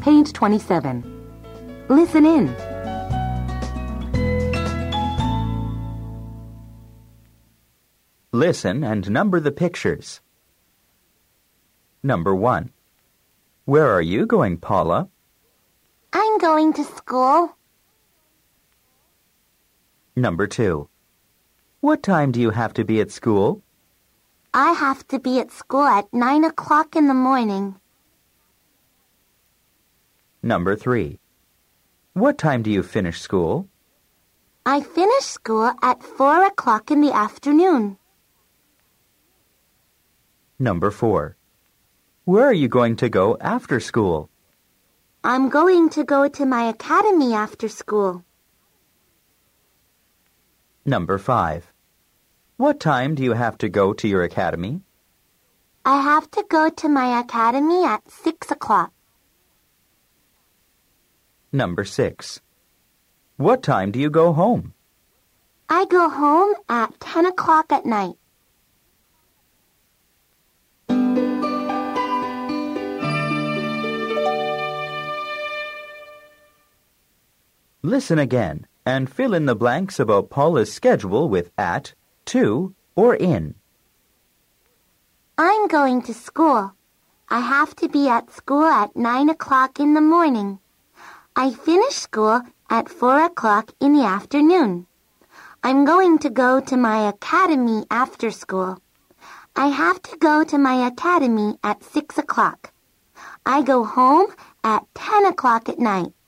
Page 27. Listen in. Listen and number the pictures. Number 1. Where are you going, Paula? I'm going to school. Number 2. What time do you have to be at school? I have to be at school at 9 o'clock in the morning. Number 3. What time do you finish school? I finish school at 4 o'clock in the afternoon. Number 4. Where are you going to go after school? I'm going to go to my academy after school. Number 5. What time do you have to go to your academy? I have to go to my academy at 6 o'clock. Number 6. What time do you go home? I go home at 10 o'clock at night. Listen again and fill in the blanks about Paula's schedule with at, to, or in. I'm going to school. I have to be at school at 9 o'clock in the morning. I finish school at 4 o'clock in the afternoon. I'm going to go to my academy after school. I have to go to my academy at 6 o'clock. I go home at 10 o'clock at night.